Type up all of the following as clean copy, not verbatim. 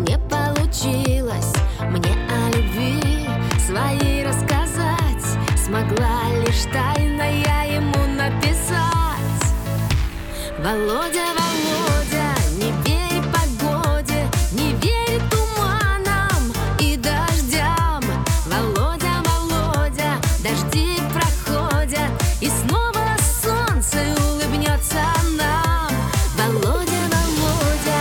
не получилось мне о любви своей рассказать. Смогла лишь тайно я ему написать: Володя, Володя, не верь погоде, не верь туманам и дождям. Володя, Володя, дожди проходят, и снова солнце улыбнется нам. Володя, Володя.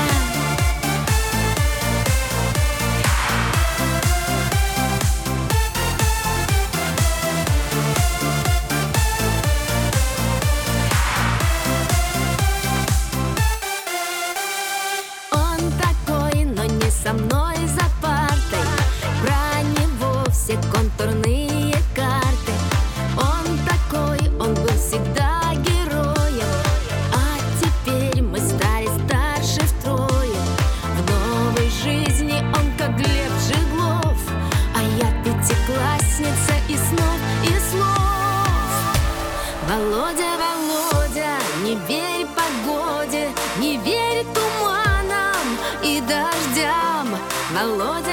Он такой, но не со мной за партой. Про него все контурные карты. Он такой, он был всегда героем, а теперь мы стали старше втрое. В новой жизни он как Глеб Жиглов, а я пятиклассница и снов, и слов. Володя, Володя, не верь погоде, не верь туманам и дождям. Володя,